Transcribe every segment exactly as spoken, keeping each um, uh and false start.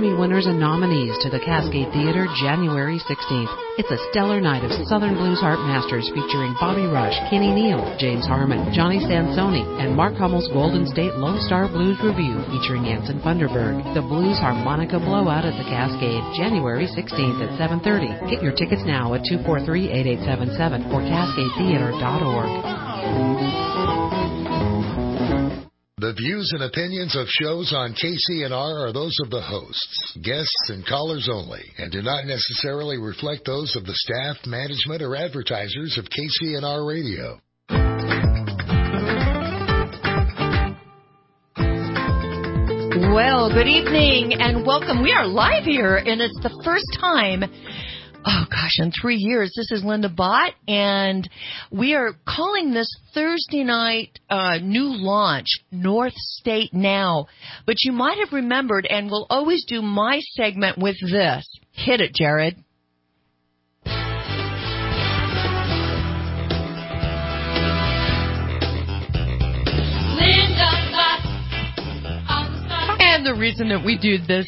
Emmy winners and nominees to the Cascade Theater January sixteenth. It's a stellar night of Southern Blues Harp Masters featuring Bobby Rush, Kenny Neal, James Harmon, Johnny Sansoni, and Mark Hummel's Golden State Lone Star Blues Review featuring Anson Funderburg. The Blues Harmonica Blowout at the Cascade, January sixteenth at seven thirty. Get your tickets now at two four three, eight eight seven seven or cascade theater dot org. The views and opinions of shows on K C N R are those of the hosts, guests, and callers only, and do not necessarily reflect those of the staff, management, or advertisers of K C N R Radio. Well, good evening and welcome. We are live here, and it's the first time, oh gosh, in three years. This is Linda Bott, and we are calling this Thursday night uh, new launch, North State Now. But you might have remembered, and we'll always do my segment with this. Hit it, Jared. Linda Bott. And the reason that we do this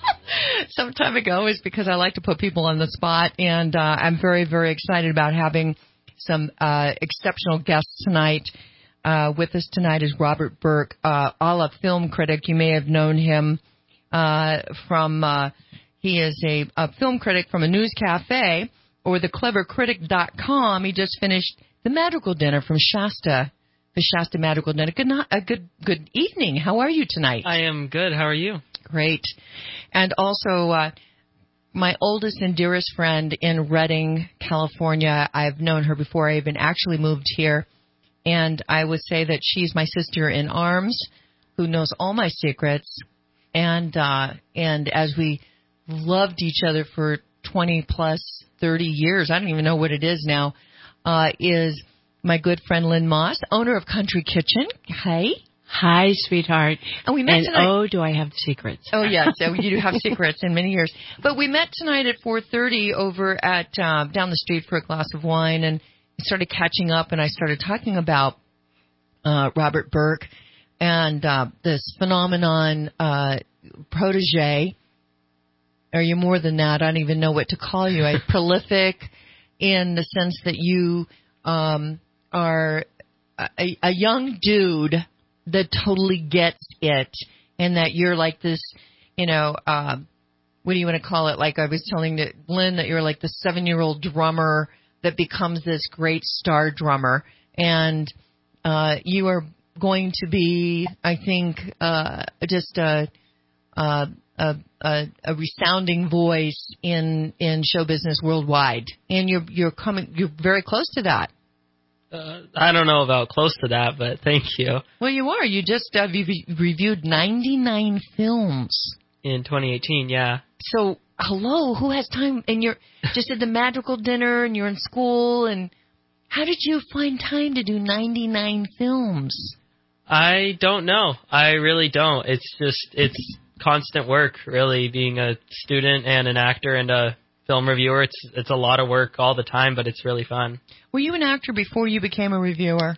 some time ago is because I like to put people on the spot, and uh, I'm very, very excited about having some uh, exceptional guests tonight. Uh, with us tonight is Robert Burke, uh, a la film critic. You may have known him uh, from, uh, he is a, a film critic from a news cafe or the clever critic dot com. He just finished The Madrigal Dinner from Shasta, the Shasta Madrigal Dinner. Good, not, uh, good, good evening. How are you tonight? I am good. How are you? Great. And also, uh, my oldest and dearest friend in Redding, California. I've known her before I even actually moved here. And I would say that she's my sister in arms who knows all my secrets. And, uh, and as we loved each other for twenty plus thirty years, I don't even know what it is now, uh, is my good friend Lynn Moss, owner of Country Kitchen. Hey. Hi, sweetheart. And we met and tonight. Oh, do I have secrets? Oh, yes. So you do have secrets in many years. But we met tonight at four thirty over at uh, down the street for a glass of wine, and started catching up, and I started talking about uh, Robert Burke and uh, this phenomenon uh, protege. Are you more than that? I don't even know what to call you. I prolific in the sense that you um, are a, a young dude that totally gets it, and that you're like this, you know, uh, what do you want to call it? Like I was telling Lynn that you're like the seven-year-old drummer that becomes this great star drummer, and uh, you are going to be, I think, uh, just a, a, a, a resounding voice in in show business worldwide, and you're you're coming, you're very close to that. Uh, I don't know about close to that, but thank you. Well, you are. You just uh, re- reviewed ninety-nine films. In twenty eighteen, yeah. So, hello, who has time? And you're just at the Madrigal Dinner, and you're in school, and how did you find time to do ninety-nine films? I don't know. I really don't. It's just, it's constant work, really, being a student and an actor and a film reviewer. It's it's a lot of work all the time, but it's really fun. Were you an actor before you became a reviewer?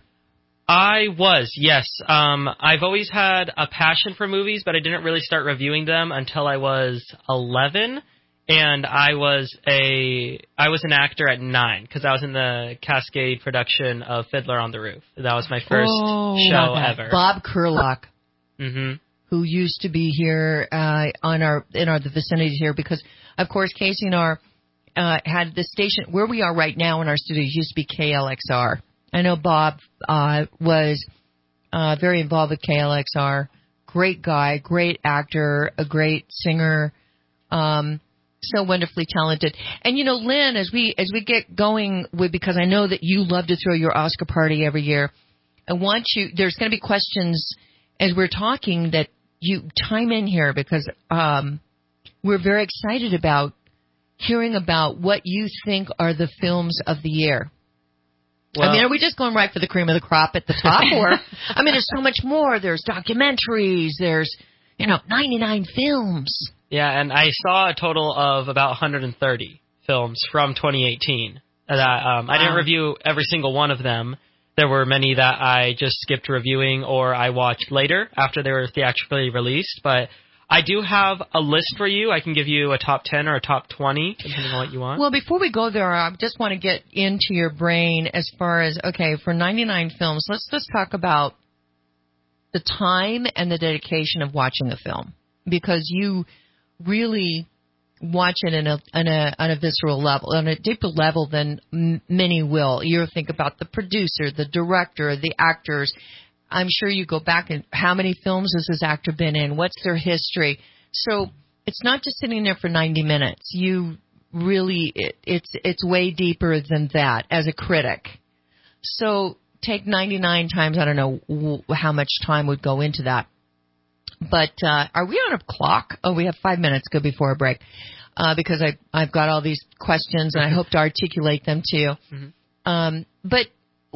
I was, yes. Um, I've always had a passion for movies, but I didn't really start reviewing them until I was eleven, and I was a I was an actor at nine because I was in the Cascade production of Fiddler on the Roof. That was my first oh, show ever. Bob Kurlock, mm-hmm. who used to be here uh, on our in our the vicinity here, because of course Casey and our uh, had the station where we are right now in our studios used to be K L X R. I know Bob uh, was uh, very involved with K L X R. Great guy, great actor, a great singer, um, so wonderfully talented. And you know, Lynn, as we as we get going with, because I know that you love to throw your Oscar party every year, I want you. There's going to be questions as we're talking that you chime in here, because um, we're very excited about hearing about what you think are the films of the year. Well, I mean, are we just going right for the cream of the crop at the top? Or, I mean, there's so much more. There's documentaries. There's, you know, ninety-nine films. Yeah, and I saw a total of about one hundred thirty films from twenty eighteen. That um, I didn't review every single one of them. There were many that I just skipped reviewing or I watched later after they were theatrically released. But I do have a list for you. I can give you a top ten or a top twenty, depending on what you want. Well, before we go there, I just want to get into your brain as far as, okay, for ninety-nine films, let's just talk about the time and the dedication of watching a film, because you really watch it in a, in a, on a visceral level, on a deeper level than m- many will. You think about the producer, the director, the actors. I'm sure you go back and how many films has this actor been in? What's their history? So it's not just sitting there for ninety minutes. You really, it, it's it's way deeper than that as a critic. So take ninety-nine times, I don't know w- how much time would go into that. But uh, are we on a clock? Oh, we have five minutes go before a break, uh, because I, I've got all these questions and I hope to articulate them to you. Mm-hmm. Um, but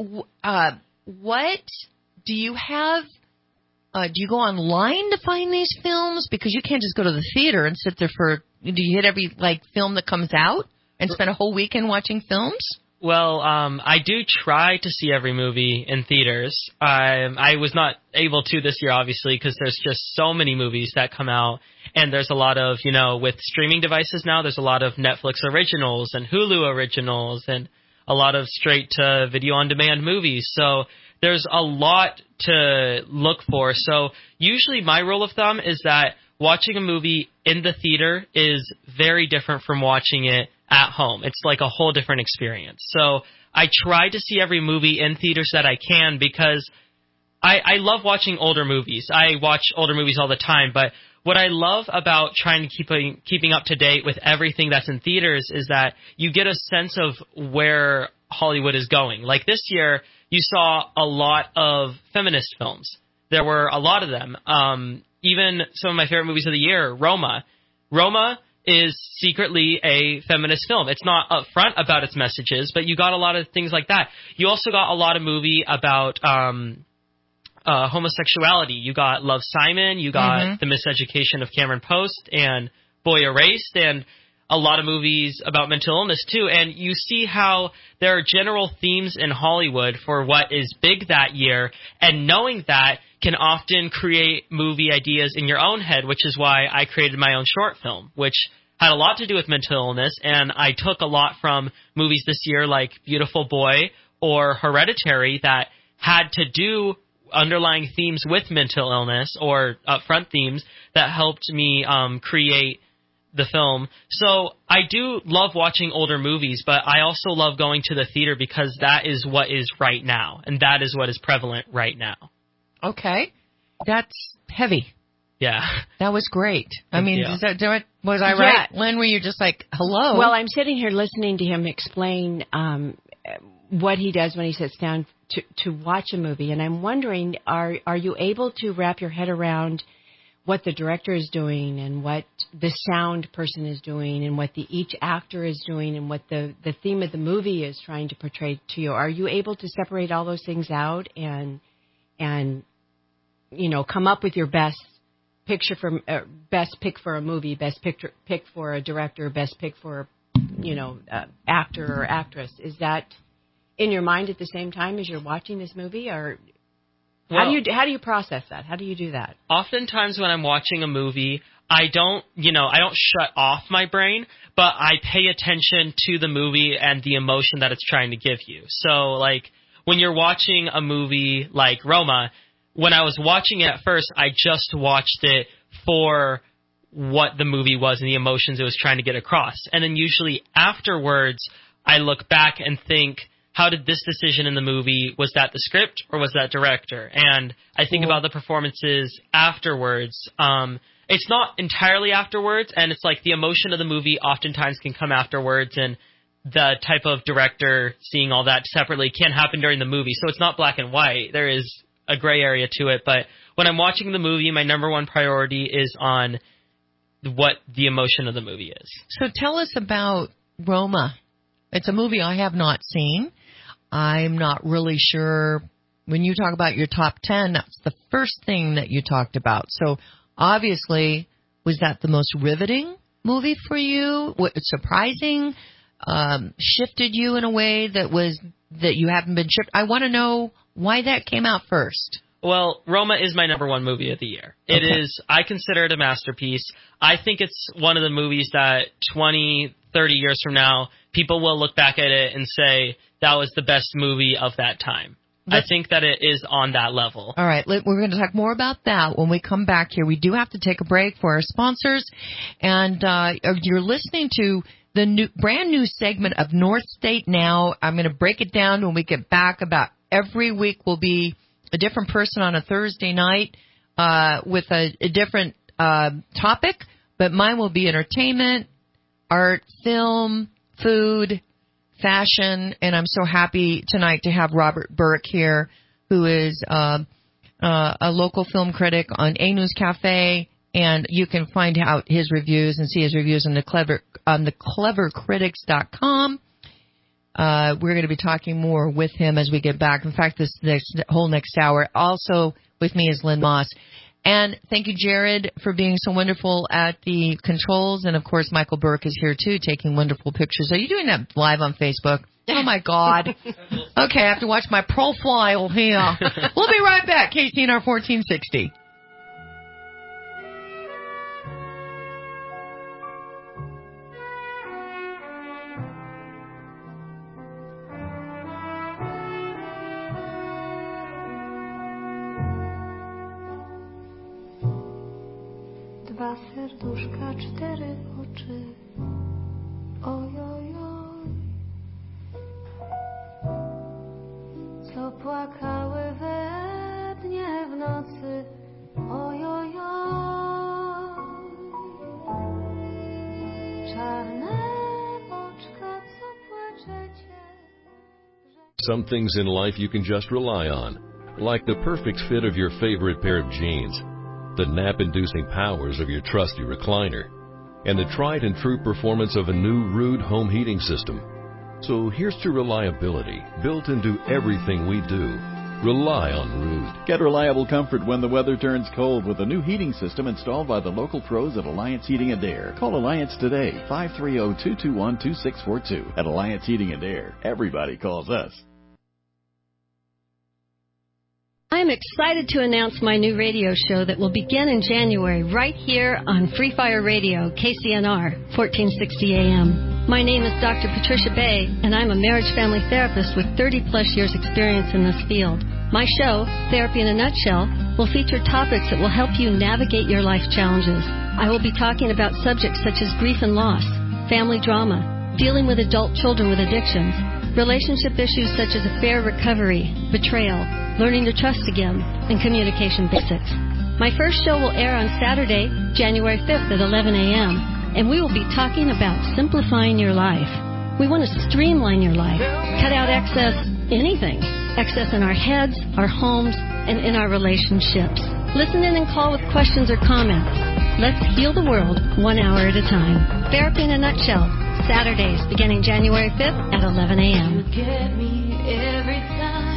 uh, what... Do you have, uh, do you go online to find these films? Because you can't just go to the theater and sit there for, do you hit every, like, film that comes out and spend a whole weekend watching films? Well, um, I do try to see every movie in theaters. I, I was not able to this year, obviously, because there's just so many movies that come out. And there's a lot of, you know, with streaming devices now, there's a lot of Netflix originals and Hulu originals and a lot of straight-to video-on-demand movies. So there's a lot to look for. So usually my rule of thumb is that watching a movie in the theater is very different from watching it at home. It's like a whole different experience. So I try to see every movie in theaters that I can, because I, I love watching older movies. I watch older movies all the time, but what I love about trying to keep a, keeping up to date with everything that's in theaters is that you get a sense of where Hollywood is going. Like this year, you saw a lot of feminist films. There were a lot of them. Um, even some of my favorite movies of the year, Roma. Roma is secretly a feminist film. It's not upfront about its messages, but you got a lot of things like that. You also got a lot of movie about um, uh, homosexuality. You got Love, Simon. You got mm-hmm. The Miseducation of Cameron Post and Boy Erased, and a lot of movies about mental illness, too. And you see how there are general themes in Hollywood for what is big that year, and knowing that can often create movie ideas in your own head, which is why I created my own short film, which had a lot to do with mental illness, and I took a lot from movies this year like Beautiful Boy or Hereditary that had to do underlying themes with mental illness or upfront themes that helped me um, create the film. So I do love watching older movies, but I also love going to the theater because that is what is right now, and that is what is prevalent right now. Okay. That's heavy. Yeah. That was great. I mean, is that, was I yeah. right, Lynn, were you just like, hello? Well, I'm sitting here listening to him explain um, what he does when he sits down to, to watch a movie, and I'm wondering, are are you able to wrap your head around what the director is doing and what the sound person is doing and what the each actor is doing and what the, the theme of the movie is trying to portray to you? Are you able to separate all those things out and, and you know, come up with your best picture for uh, best pick for a movie, best picture, pick for a director, best pick for, you know, uh, actor or actress? Is that in your mind at the same time as you're watching this movie, or Well, how do you how do you process that? How do you do that? Oftentimes when I'm watching a movie, I don't, you know, I don't shut off my brain, but I pay attention to the movie and the emotion that it's trying to give you. So, like, when you're watching a movie like Roma, when I was watching it at first, I just watched it for what the movie was and the emotions it was trying to get across. And then usually afterwards, I look back and think, how did this decision in the movie, was that the script or was that director? And I think Cool. about the performances afterwards. Um, it's not entirely afterwards, and it's like the emotion of the movie oftentimes can come afterwards, and the type of director seeing all that separately can happen during the movie. So it's not black and white. There is a gray area to it. But when I'm watching the movie, my number one priority is on what the emotion of the movie is. So tell us about Roma. It's a movie I have not seen. I'm not really sure. When you talk about your top ten, that's the first thing that you talked about. So obviously, was that the most riveting movie for you? What, surprising? Um, shifted you in a way that was that you haven't been shifted? I want to know why that came out first. well, Roma is my number one movie of the year. It Okay. is, I consider it a masterpiece. I think it's one of the movies that twenty, thirty years from now, people will look back at it and say that was the best movie of that time. Let's, I think that it is on that level. All right, let, we're going to talk more about that when we come back here. We do have to take a break for our sponsors, and uh, you're listening to the new, brand new segment of North State Now. I'm going to break it down when we get back. About every week will be a different person on a Thursday night uh, with a, a different uh, topic, but mine will be entertainment, art, film, food, fashion, and I'm so happy tonight to have Robert Burke here, who is uh, uh, a local film critic on A News Cafe, and you can find out his reviews and see his reviews on the clever on the clever critics dot com. Uh, we're going to be talking more with him as we get back. In fact, this next whole next hour. Also with me is Lynn Moss. And thank you, Jared, for being so wonderful at the controls. And, of course, Michael Burke is here, too, taking wonderful pictures. Are you doing that live on Facebook? Oh, my God. Okay, I have to watch my profile here. We'll be right back. K C N R fourteen sixty. Dwa serduszka, cztery oczy, ojojoj, co płakały we dnie w nocy, ojojoj, czarne oczka, co płaczecie. Some things in life you can just rely on, like the perfect fit of your favorite pair of jeans, the nap-inducing powers of your trusty recliner, and the tried-and-true performance of a new Ruud home heating system. So here's to reliability, built into everything we do. Rely on Ruud. Get reliable comfort when the weather turns cold with a new heating system installed by the local pros at Alliance Heating and Air. Call Alliance today, five three zero, two two one, two six four two. At Alliance Heating and Air, everybody calls us. I'm excited to announce my new radio show that will begin in January right here on Free Fire Radio, K C N R, fourteen sixty A M. My name is Doctor Patricia Bay, and I'm a marriage family therapist with thirty plus years experience in this field. My show, Therapy in a Nutshell, will feature topics that will help you navigate your life challenges. I will be talking about subjects such as grief and loss, family drama, dealing with adult children with addictions, relationship issues such as affair recovery, betrayal, learning to trust again, and communication basics. My first show will air on Saturday, January fifth at eleven A M, and we will be talking about simplifying your life. We want to streamline your life, cut out excess anything, excess in our heads, our homes, and in our relationships. Listen in and call with questions or comments. Let's heal the world one hour at a time. Therapy in a Nutshell, Saturdays beginning January fifth at eleven A M. Get me every time.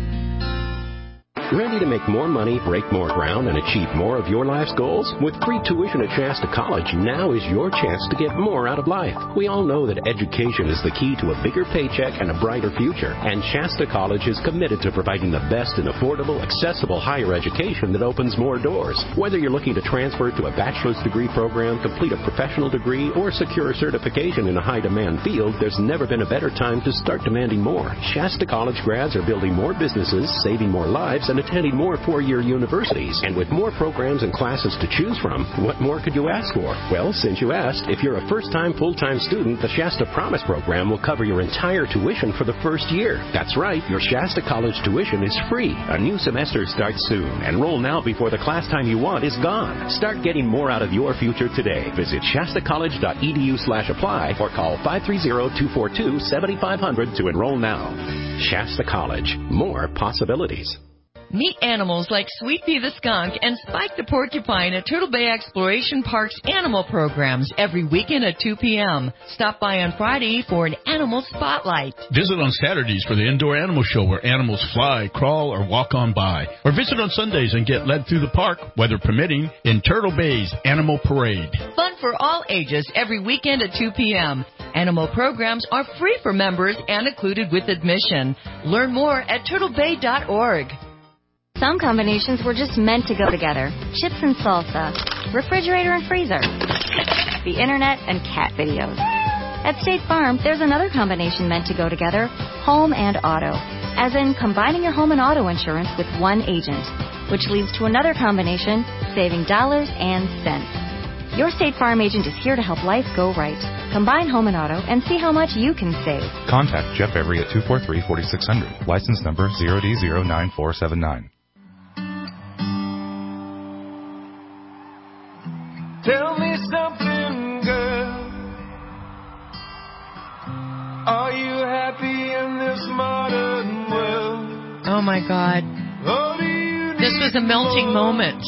Ready to make more money, break more ground, and achieve more of your life's goals? With free tuition at Shasta College, now is your chance to get more out of life. We all know that education is the key to a bigger paycheck and a brighter future, and Shasta College is committed to providing the best in affordable, accessible higher education that opens more doors. Whether you're looking to transfer to a bachelor's degree program, complete a professional degree, or secure a certification in a high-demand field, there's never been a better time to start demanding more. Shasta College grads are building more businesses, saving more lives, and attending more four-year universities. And with more programs and classes to choose from, what more could you ask for? Well, since you asked, if you're a first-time full-time student, the Shasta Promise program will cover your entire tuition for the first year. That's right, your Shasta College tuition is free. A new semester starts soon. Enroll now before the class time you want is gone. Start getting more out of your future today. Visit shasta college dot e d u slash apply or call five three zero, two four two, seven five zero zero to enroll now. Shasta College. More possibilities. Meet animals like Sweet Pea the skunk and Spike the porcupine at Turtle Bay Exploration Park's animal programs every weekend at two p.m. Stop by on Friday for an animal spotlight. Visit on Saturdays for the indoor animal show where animals fly, crawl, or walk on by. Or visit on Sundays and get led through the park, weather permitting, in Turtle Bay's Animal Parade. Fun for all ages every weekend at two p.m. Animal programs are free for members and included with admission. Learn more at turtle bay dot org. Some combinations were just meant to go together. Chips and salsa, refrigerator and freezer, the internet and cat videos. At State Farm, there's another combination meant to go together, home and auto. As in combining your home and auto insurance with one agent, which leads to another combination, saving dollars and cents. Your State Farm agent is here to help life go right. Combine home and auto and see how much you can save. Contact Jeff Every at two four three, four six zero zero. License number zero D zero nine four seven nine. Tell me something, girl. Are you happy in this modern world? Oh, my God. This was a melting moment.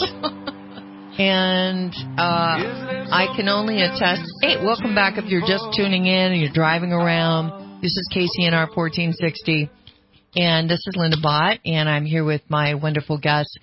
And uh, I can only attest. Hey, welcome back if you're just tuning in and you're driving around. This is K C N R fourteen sixty. And this is Linda Bott. And I'm here with my wonderful guest,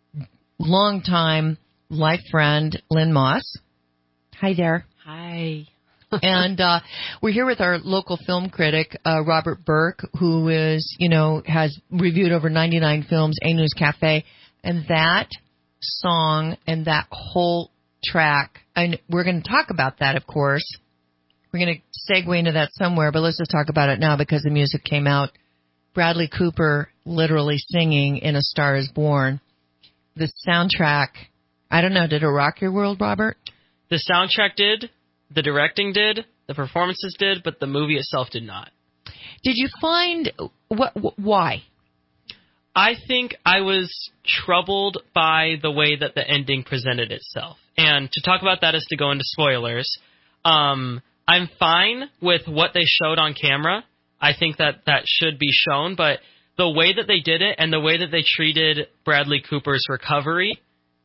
longtime life friend, Lynn Moss. Hi there. Hi. And uh, we're here with our local film critic, uh, Robert Burke, who is, you know, has reviewed over ninety-nine films, A News Cafe. And that song and that whole track, and we're going to talk about that, of course. We're going to segue into that somewhere, but let's just talk about it now because the music came out. Bradley Cooper literally singing in A Star Is Born. The soundtrack, I don't know, did it rock your world, Robert? The soundtrack did, the directing did, the performances did, but the movie itself did not. Did you find, what? why? I think I was troubled by the way that the ending presented itself. And to talk about that is to go into spoilers. Um, I'm fine with what they showed on camera. I think that that should be shown. But the way that they did it and the way that they treated Bradley Cooper's recovery,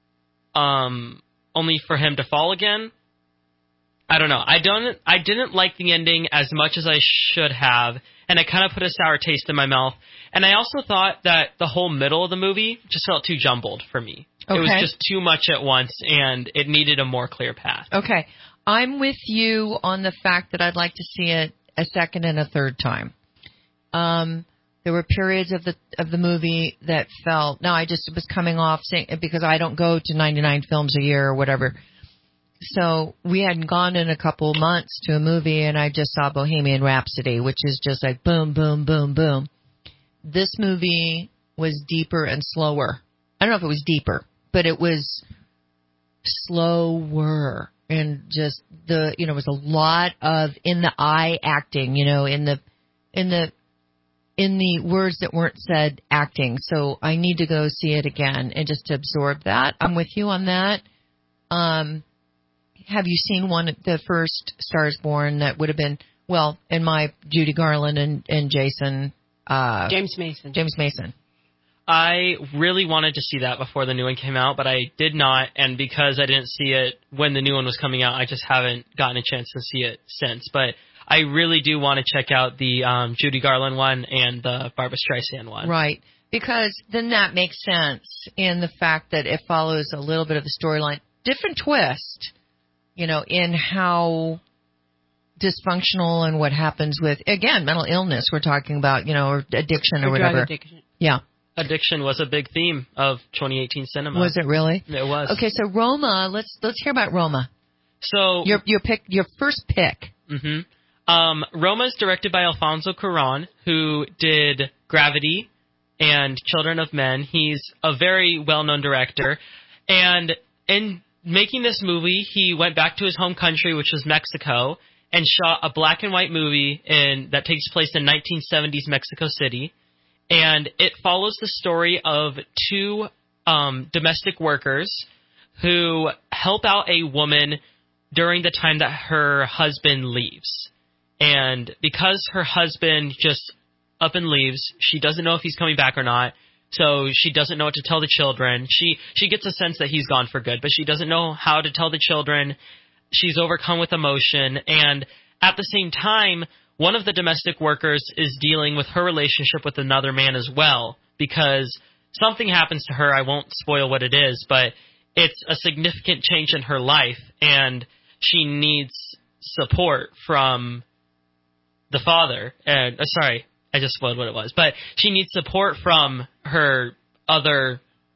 um, only for him to fall again, I don't know. I don't. I didn't like the ending as much as I should have, and it kind of put a sour taste in my mouth. And I also thought that the whole middle of the movie just felt too jumbled for me. Okay. It was just too much at once, and it needed a more clear path. Okay. I'm with you on the fact that I'd like to see it a second and a third time. Um, there were periods of the of the movie that felt, no, I just was coming off, saying, because I don't go to ninety-nine films a year or whatever. So we hadn't gone in a couple months to a movie, and I just saw Bohemian Rhapsody, which is just like boom, boom, boom, boom. This movie was deeper and slower. I don't know if it was deeper, but it was slower, and just the, you know, it was a lot of in the eye acting, you know, in the, in the, in the words that weren't said acting. So I need to go see it again and just to absorb that. I'm with you on that. Um, Have you seen one, the first Stars Born that would have been, well, in my Judy Garland and, and Jason. Uh, James Mason. James Mason. I really wanted to see that before the new one came out, but I did not. And because I didn't see it when the new one was coming out, I just haven't gotten a chance to see it since. But I really do want to check out the um, Judy Garland one and the Barbra Streisand one. Right. Because then that makes sense in the fact that it follows a little bit of the storyline. Different twist. You know, in how dysfunctional and what happens with, again, mental illness we're talking about, you know, or addiction or, or whatever. Addiction. Yeah. Addiction was a big theme of twenty eighteen cinema. Was it really? It was. Okay, so Roma, let's let's hear about Roma. So your your pick, your first pick. Mm-hmm. Um, Roma is directed by Alfonso Cuarón, who did Gravity and Children of Men. He's a very well-known director, and in making this movie, he went back to his home country, which was Mexico, and shot a black and white movie in, that takes place in nineteen seventies Mexico City. And it follows the story of two um, domestic workers who help out a woman during the time that her husband leaves. And because her husband just up and leaves, she doesn't know if he's coming back or not. So she doesn't know what to tell the children. She she gets a sense that he's gone for good, but she doesn't know how to tell the children. She's overcome with emotion. And at the same time, one of the domestic workers is dealing with her relationship with another man as well, because something happens to her. I won't spoil what it is, but it's a significant change in her life, and she needs support from the father. And uh, sorry. I just spoiled what it was. But she needs support from her other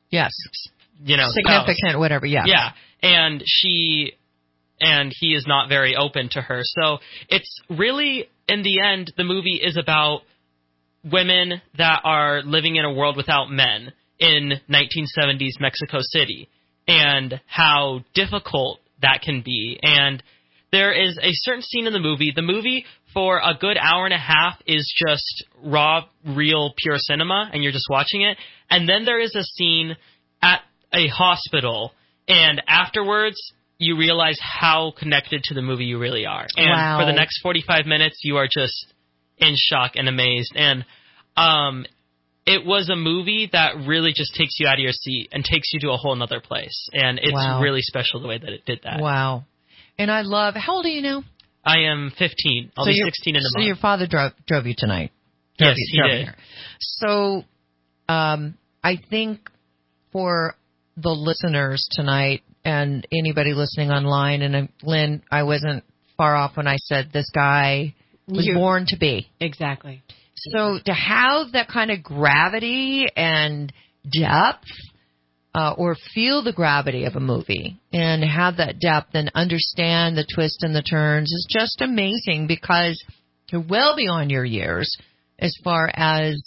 Yes. You know, significant, spouse. whatever. Yeah. Yeah, and she and he is not very open to her. So it's really, in the end, the movie is about women that are living in a world without men in nineteen seventies Mexico City, and how difficult that can be. And there is a certain scene in the movie. The movie, for a good hour and a half, is just raw, real, pure cinema, and you're just watching it. And then there is a scene at a hospital, and afterwards, you realize how connected to the movie you really are. And wow. for the next forty-five minutes, you are just in shock and amazed. And um, it was a movie that really just takes you out of your seat and takes you to a whole nother place. And it's wow. really special the way that it did that. Wow. And I love, how old are you now? I am fifteen. I'll so be sixteen in a so month. your father drove, drove you tonight? Drove Yes, you, he drove did. You here. So um, I think for the listeners tonight and anybody listening online, and uh, Lynn, I wasn't far off when I said this guy was You- born to be. Exactly. So to have that kind of gravity and depth, uh, or feel the gravity of a movie and have that depth and understand the twists and the turns is just amazing, because you're well beyond your years as far as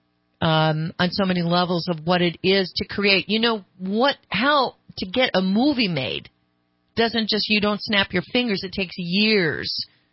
um, on so many levels of what it is to create. You know what? How to get a movie made doesn't just, you don't snap your fingers. It takes years.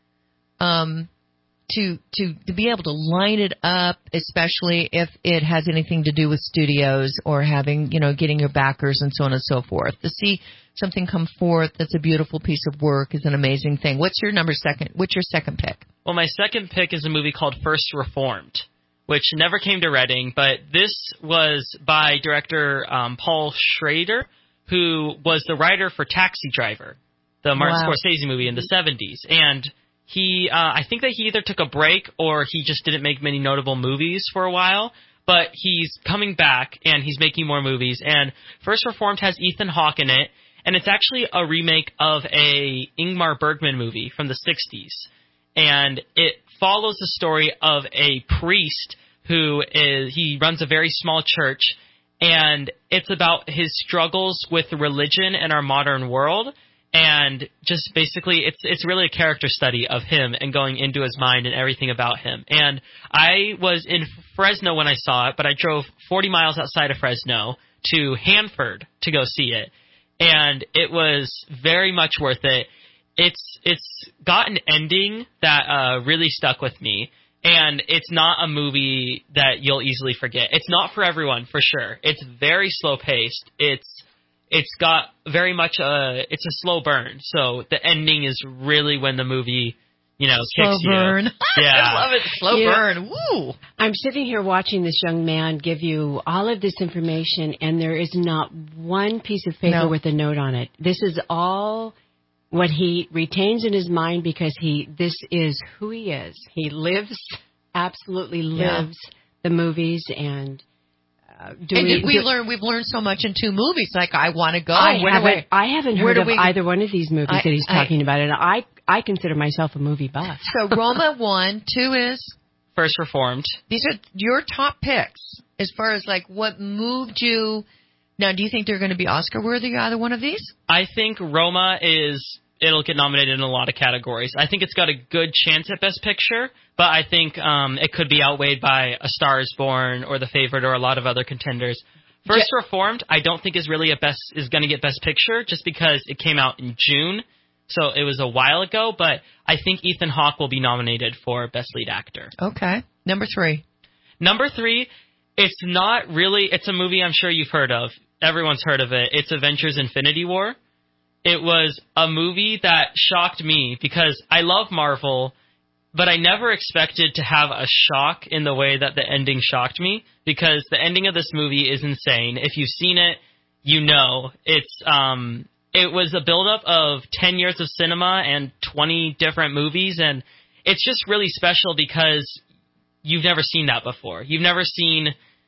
Um, To, to to be able to line it up, especially if it has anything to do with studios or having, you know, getting your backers and so on and so forth. To see something come forth that's a beautiful piece of work is an amazing thing. What's your number second? What's your second pick? Well, my second pick is a movie called First Reformed, which never came to Reading, but this was by director um, Paul Schrader, who was the writer for Taxi Driver, the Martin Wow. Scorsese movie in the seventies. And He, uh, I think that he either took a break or he just didn't make many notable movies for a while, but he's coming back and he's making more movies. And First Reformed has Ethan Hawke in it, and it's actually a remake of a Ingmar Bergman movie from the sixties. And it follows the story of a priest who is, he runs a very small church, and it's about his struggles with religion in our modern world. And just basically, it's it's really a character study of him and going into his mind and everything about him. And I was in Fresno when I saw it, but I drove forty miles outside of Fresno to Hanford to go see it. And it was very much worth it. It's it's got an ending that uh, really stuck with me. And it's not a movie that you'll easily forget. It's not for everyone, for sure. It's very slow-paced. It's It's got very much a, it's a slow burn. So the ending is really when the movie, you know, Slow kicks burn. you. Yeah. I love it. Slow You know, burn. Woo. I'm sitting here watching this young man give you all of this information, and there is not one piece of paper No. with a note on it. This is all what he retains in his mind, because he, this is who he is. He lives, absolutely lives Yeah. the movies, and uh, do and we, did we do- learn? We've learned so much in two movies. Like, I want to go. I Where do haven't, we- I haven't where heard do of we- either one of these movies I- that he's I- talking about, and I, I consider myself a movie buff. So Roma one, two is First Reformed. these are your top picks as far as like what moved you. Now, do you think they're going to be Oscar worthy, either one of these? I think Roma is, it'll get nominated in a lot of categories. I think it's got a good chance at Best Picture, but I think um, it could be outweighed by A Star is Born or The Favorite or a lot of other contenders. First Ja- Reformed, I don't think is really a best is going to get Best Picture just because it came out in June, so it was a while ago. But I think Ethan Hawke will be nominated for Best Lead Actor. Okay. Number three. Number three, it's not really. It's a movie I'm sure you've heard of. Everyone's heard of it. It's Avengers: Infinity War. It was a movie that shocked me because I love Marvel, but I never expected to have a shock in the way that the ending shocked me, because the ending of this movie is insane. If you've seen it, you know. It's um it was a buildup of ten years of cinema and twenty different movies, and it's just really special because you've never seen that before. You've never seen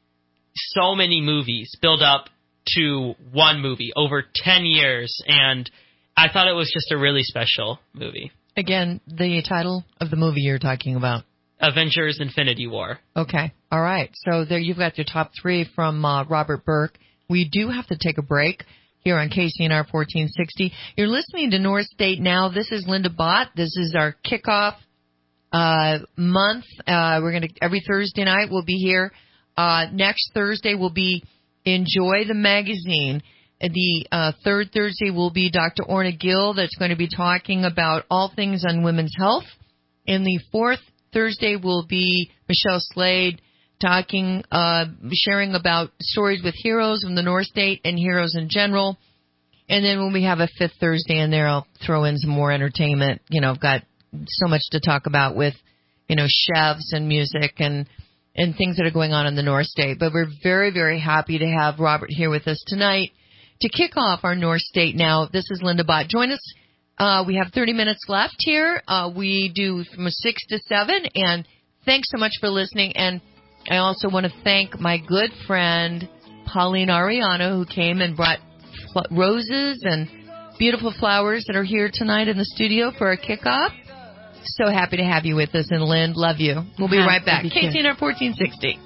so many movies build up to one movie over ten years, and I thought it was just a really special movie. Again, the title of the movie you're talking about. Avengers: Infinity War. Okay. All right. So there you've got your top three from uh, Robert Burke. we do have to take a break here on K C N R fourteen sixty. You're listening to North State Now. This is Linda Bott. This is our kickoff uh, month. Uh, we're going to every Thursday night we'll be here. Uh, next Thursday will be Enjoy the Magazine. The uh, third Thursday will be Doctor Orna Gill that's going to be talking about all things on women's health. And the fourth Thursday will be Michelle Slade talking, uh, sharing about stories with heroes from the North State and heroes in general. And then when we have a fifth Thursday in there, I'll throw in some more entertainment. You know, I've got so much to talk about with, you know, chefs and music and, and things that are going on in the North State. But we're very, very happy to have Robert here with us tonight to kick off our North State Now. This is Linda Bott. Join us. Uh, we have thirty minutes left here. Uh, we do from six to seven. And thanks so much for listening. And I also want to thank my good friend, Pauline Ariano, who came and brought roses and beautiful flowers that are here tonight in the studio for our kickoff. So happy to have you with us. And Lynn, love you. We'll be right back. K C N R fourteen sixty.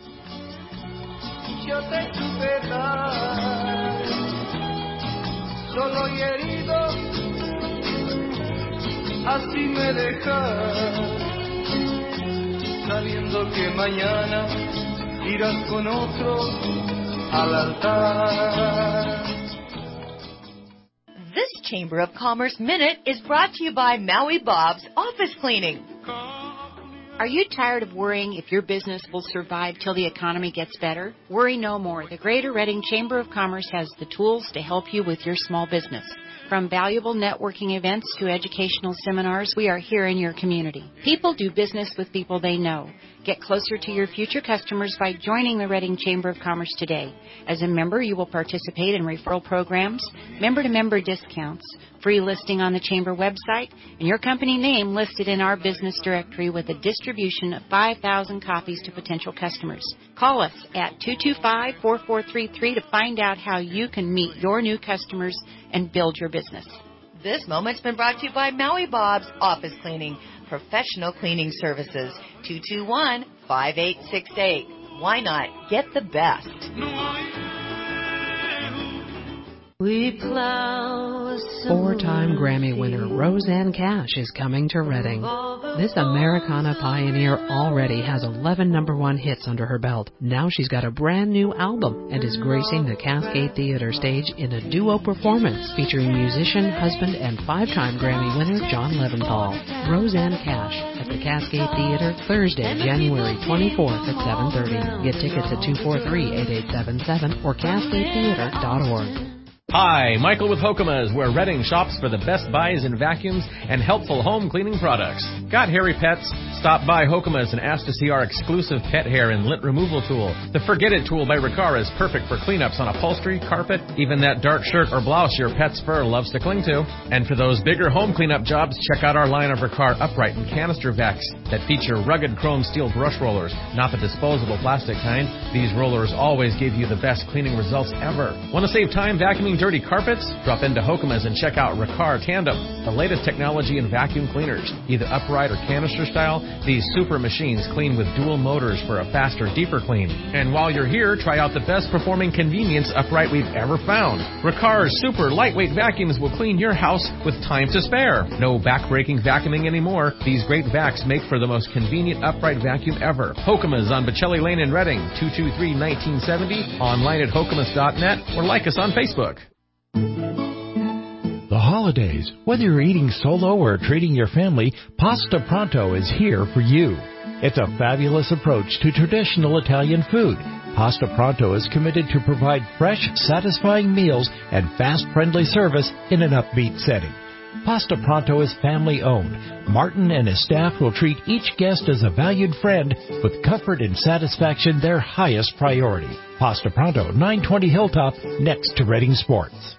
Solo y herido, así me dejas, sabiendo que mañana irás con otro al altar. This Chamber of Commerce Minute is brought to you by Maui Bob's Office Cleaning. Are you tired of worrying if your business will survive till the economy gets better? Worry no more. The Greater Reading Chamber of Commerce has the tools to help you with your small business. From valuable networking events to educational seminars, we are here in your community. People do business with people they know. Get closer to your future customers by joining the Reading Chamber of Commerce today. As a member, you will participate in referral programs, member-to-member discounts, free listing on the Chamber website, and your company name listed in our business directory with a distribution of five thousand copies to potential customers. Call us at two two five, four four three three to find out how you can meet your new customers and build your business. This moment's been brought to you by Maui Bob's Office Cleaning, professional cleaning services. two two one, five eight six eight. Why not get the best? We plow Four-time Grammy winner Roseanne Cash is coming to Reading. This Americana pioneer already has eleven number one hits under her belt. Now she's got a brand new album and is gracing the Cascade Theater stage in a duo performance featuring musician, husband, and five-time Grammy winner John Leventhal. Roseanne Cash at the Cascade Theater Thursday, January twenty-fourth at seven thirty. Get tickets at two four three, eight eight seven seven or cascade theater dot org. Hi, Michael with Hokumas, where Reading shops for the best buys in vacuums and helpful home cleaning products. Got hairy pets? Stop by Hokumas and ask to see our exclusive pet hair and lint removal tool. The Forget It tool by Riccar is perfect for cleanups on upholstery, carpet, even that dark shirt or blouse your pet's fur loves to cling to. And for those bigger home cleanup jobs, check out our line of Riccar upright and canister vacs that feature rugged chrome steel brush rollers, not the disposable plastic kind. These rollers always give you the best cleaning results ever. Want to save time vacuuming dirty carpets? Drop into Hokumas and check out Riccar Tandem, the latest technology in vacuum cleaners. Either upright or canister style, these super machines clean with dual motors for a faster, deeper clean. And while you're here, try out the best performing convenience upright we've ever found. Riccar's super lightweight vacuums will clean your house with time to spare. No back-breaking vacuuming anymore. These great vacs make for the most convenient upright vacuum ever. Hokumas on Bocelli Lane in Reading, two two three, one nine seven zero, online at hokumas dot net, or like us on Facebook. The holidays. Whether you're eating solo or treating your family, Pasta Pronto is here for you. It's a fabulous approach to traditional Italian food. Pasta Pronto is committed to provide fresh, satisfying meals and fast, friendly service in an upbeat setting. Pasta Pronto is family-owned. Martin and his staff will treat each guest as a valued friend with comfort and satisfaction their highest priority. Pasta Pronto, nine twenty Hilltop, next to Reading Sports.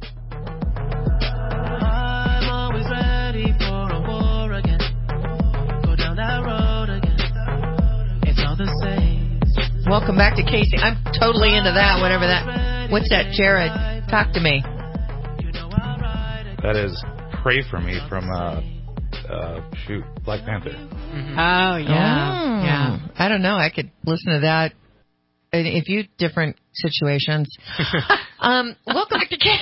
Welcome back to Casey. I'm totally into that, whatever that. What's that, Jared? Talk to me. That is Pray For Me from, uh, uh, shoot, Black Panther. Mm-hmm. Oh, yeah. Oh. Yeah. I don't know. I could listen to that in a few different situations. um, welcome back to K-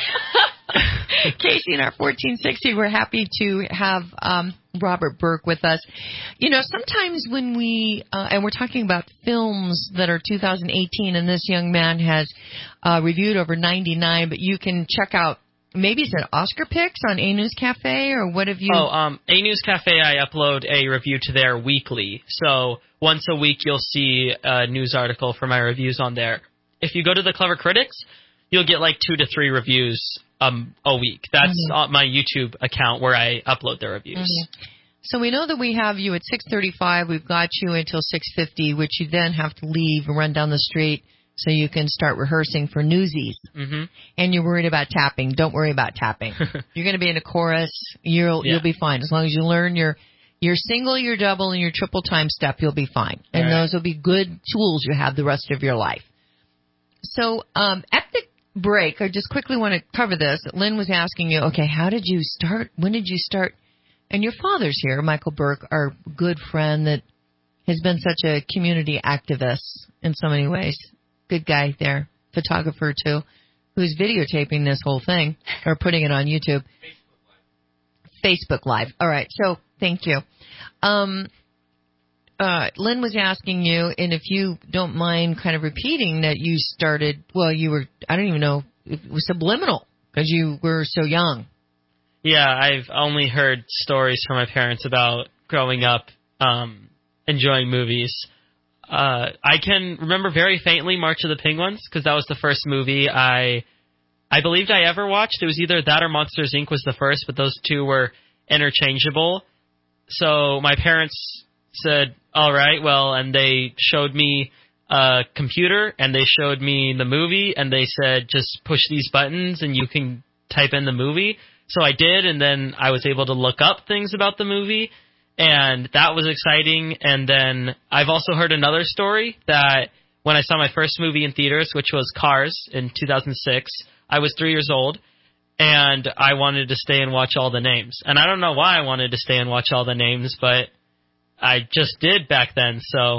Casey and our fourteen sixty. We're happy to have um, Robert Burke with us. You know, sometimes when we, uh, and we're talking about films that are two thousand eighteen, and this young man has uh, reviewed over ninety-nine, but you can check out, maybe it's an Oscar Picks on A News Cafe, or what have you? Oh, um, A News Cafe, I upload a review to there weekly. So once a week, you'll see a news article for my reviews on there. If you go to the Clever Critics, you'll get like two to three reviews um, a week. That's mm-hmm. on my YouTube account where I upload the reviews. Mm-hmm. So we know that we have you at six thirty-five. We've got you until six fifty, which you then have to leave and run down the street so you can start rehearsing for Newsies. Mm-hmm. And you're worried about tapping. Don't worry about tapping. You're going to be in a chorus. You'll yeah. you'll be fine. As long as you learn your your single, your double, and your triple time step, you'll be fine. And right. those will be good tools you have the rest of your life. So um, at the break, I just quickly want to cover this. Lynn was asking you, okay, how did you start? When did you start? And your father's here, Michael Burke, our good friend that has been such a community activist in so many ways. Good guy there, photographer too, who's videotaping this whole thing or putting it on YouTube. Facebook Live. Facebook Live. All right. So thank you. Um, uh, Lynn was asking you, and if you don't mind kind of repeating that you started, well, you were, I don't even know, it was subliminal because you were so young. Yeah, I've only heard stories from my parents about growing up um, enjoying movies. Uh, I can remember very faintly March of the Penguins because that was the first movie I I believed I ever watched. It was either that or Monsters, Incorporated was the first, but those two were interchangeable. So my parents said, all right, well, and they showed me a computer, and they showed me the movie, and they said, just push these buttons, and you can type in the movie. So I did, and then I was able to look up things about the movie, and that was exciting. And then I've also heard another story that when I saw my first movie in theaters, which was Cars in two thousand six, I was three years old, and I wanted to stay and watch all the names. And I don't know why I wanted to stay and watch all the names, but I just did back then. So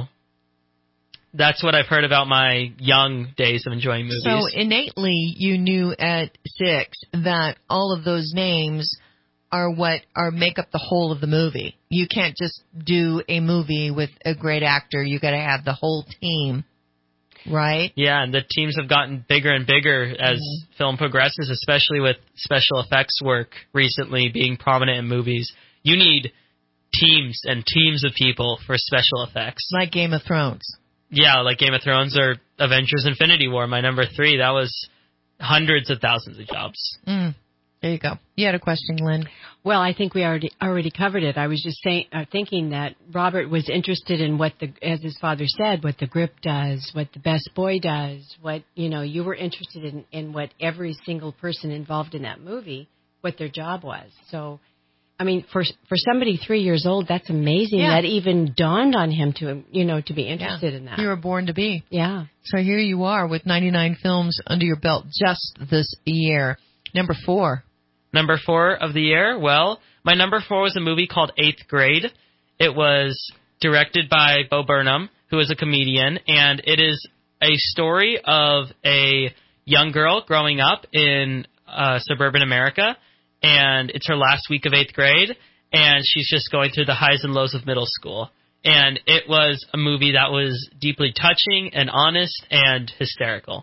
that's what I've heard about my young days of enjoying movies. So innately, you knew at six that all of those names are what are make up the whole of the movie. You can't just do a movie with a great actor. You got to have the whole team, right? Yeah, and the teams have gotten bigger and bigger as mm-hmm. film progresses, especially with special effects work recently being prominent in movies. You need teams and teams of people for special effects. Like Game of Thrones. Yeah, like Game of Thrones or Avengers Infinity War, my number three. That was hundreds of thousands of jobs. Mm. There you go. You had a question, Lynn. Well, I think we already already covered it. I was just saying, uh, thinking that Robert was interested in what the, as his father said, what the grip does, what the best boy does, what, you know, you were interested in, in what every single person involved in that movie, what their job was. So, I mean, for for somebody three years old, that's amazing. Yeah. That even dawned on him to, you know, to be interested yeah. in that. You were born to be. Yeah. So here you are with ninety-nine films under your belt just this year. Number four. Number four of the year? Well, my number four was a movie called Eighth Grade. It was directed by Bo Burnham, who is a comedian, and it is a story of a young girl growing up in uh, suburban America, and it's her last week of eighth grade, and she's just going through the highs and lows of middle school. And it was a movie that was deeply touching and honest and hysterical.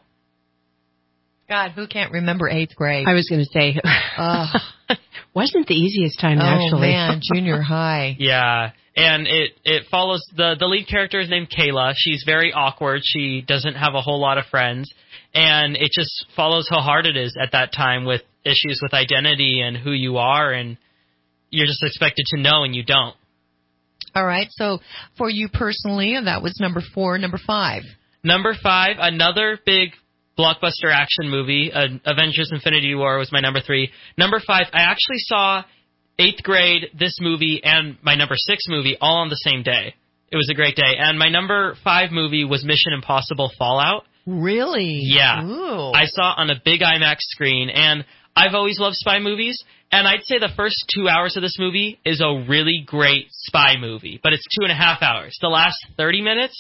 God, who can't remember eighth grade? I was going to say, uh, wasn't the easiest time, oh, actually. Oh, man, junior high. Yeah, and it, it follows, the, the lead character is named Kayla. She's very awkward. She doesn't have a whole lot of friends, and it just follows how hard it is at that time with issues with identity and who you are, and you're just expected to know, and you don't. All right, so for you personally, that was number four. Number five. Number five, another big blockbuster action movie, uh, Avengers Infinity War was my number three. Number five, I actually saw eighth grade, this movie, and my number six movie all on the same day. It was a great day. And my number five movie was Mission Impossible Fallout. Really? Yeah. Ooh. I saw it on a big IMAX screen, and I've always loved spy movies, and I'd say the first two hours of this movie is a really great spy movie, but it's two and a half hours. The last thirty minutes,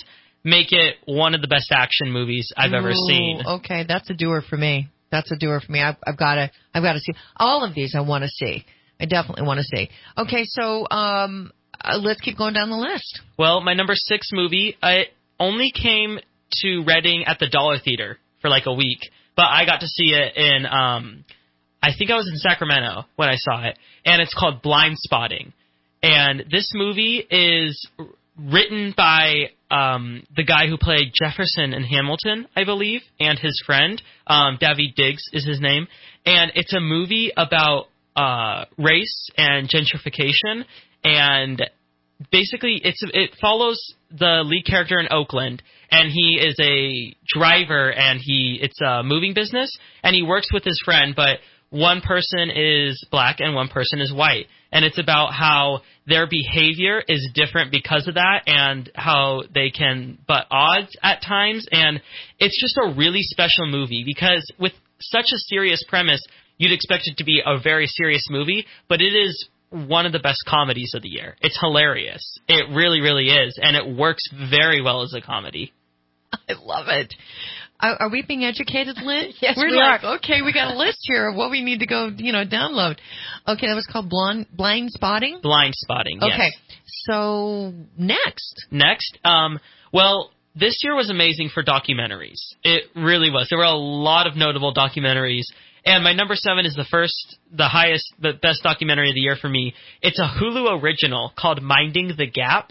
make it one of the best action movies I've Ooh, ever seen. Okay, that's a doer for me. That's a doer for me. I've, I've got to. I've got to see all of these. I want to see. I definitely want to see. Okay, so um, uh, let's keep going down the list. Well, my number six movie, I only came to Reading at the Dollar Theater for like a week, but I got to see it in. Um, I think I was in Sacramento when I saw it, and it's called Blind Spotting. And this movie is written by um, the guy who played Jefferson in Hamilton, I believe, and his friend. Um, Daveed Diggs is his name. And it's a movie about uh, race and gentrification. And basically, it's it follows the lead character in Oakland, and he is a driver, and he it's a moving business, and he works with his friend, but one person is black and one person is white. And it's about how their behavior is different because of that and how they can butt odds at times. And it's just a really special movie because with such a serious premise, you'd expect it to be a very serious movie, but it is one of the best comedies of the year. It's hilarious. It really, really is. And it works very well as a comedy. I love it. Are, are we being educated, Lynn? Yes, We're we like, are. okay, we got a list here of what we need to go, you know, download. Okay, that was called Blind, Blind Spotting? Blind Spotting, yes. Okay, so next. Next, um, well, this year was amazing for documentaries. It really was. There were a lot of notable documentaries. And my number seven is the first, the highest, the best documentary of the year for me. It's a Hulu original called Minding the Gap.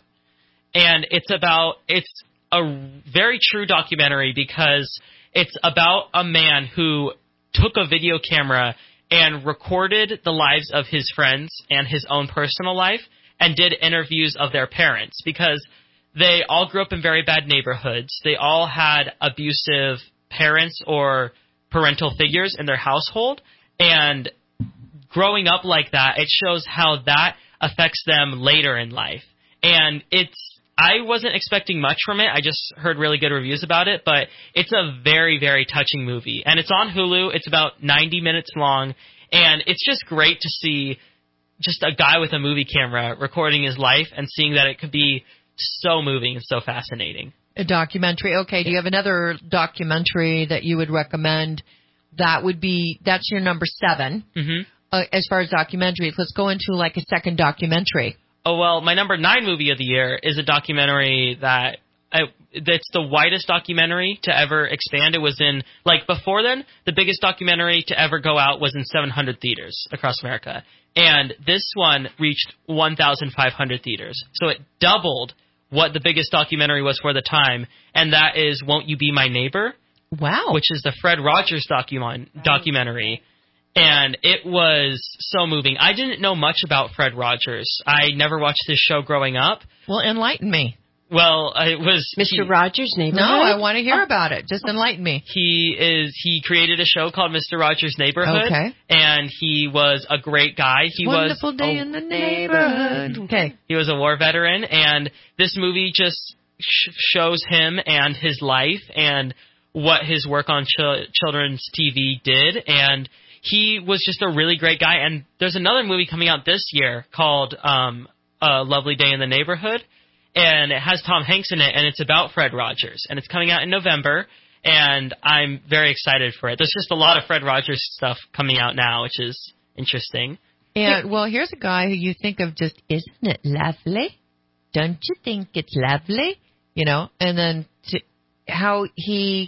And it's about, it's a very true documentary because it's about a man who took a video camera and recorded the lives of his friends and his own personal life and did interviews of their parents because they all grew up in very bad neighborhoods. They all had abusive parents or parental figures in their household. And growing up like that, it shows how that affects them later in life. And it's I wasn't expecting much from it. I just heard really good reviews about it, but it's a very, very touching movie. And it's on Hulu. It's about ninety minutes long, and it's just great to see just a guy with a movie camera recording his life and seeing that it could be so moving and so fascinating. A documentary. Okay, do you have another documentary that you would recommend? That would be, that's your number seven. Mm-hmm. Uh, as far as documentaries, let's go into like a second documentary. Oh, well, my number nine movie of the year is a documentary that I, that's the widest documentary to ever expand. It was in, like, before then, the biggest documentary to ever go out was in seven hundred theaters across America. And this one reached one thousand five hundred theaters. So it doubled what the biggest documentary was for the time, and that is Won't You Be My Neighbor? Wow. Which is the Fred Rogers document, documentary. And it was so moving. I didn't know much about Fred Rogers. I never watched his show growing up. Well, enlighten me. Well, it was Mister he, Rogers' Neighborhood. No, I want to hear about it. Just enlighten me. He is. He created a show called Mister Rogers' Neighborhood. Okay. And he was a great guy. He Wonderful was day a, in the neighborhood. Okay. He was a war veteran, and this movie just sh- shows him and his life and what his work on ch- children's T V did, and he was just a really great guy. And there's another movie coming out this year called um, A Lovely Day in the Neighborhood, and it has Tom Hanks in it, and it's about Fred Rogers. And it's coming out in November, and I'm very excited for it. There's just a lot of Fred Rogers stuff coming out now, which is interesting. And, well, here's a guy who you think of just, isn't it lovely? Don't you think it's lovely? You know, and then to, how he,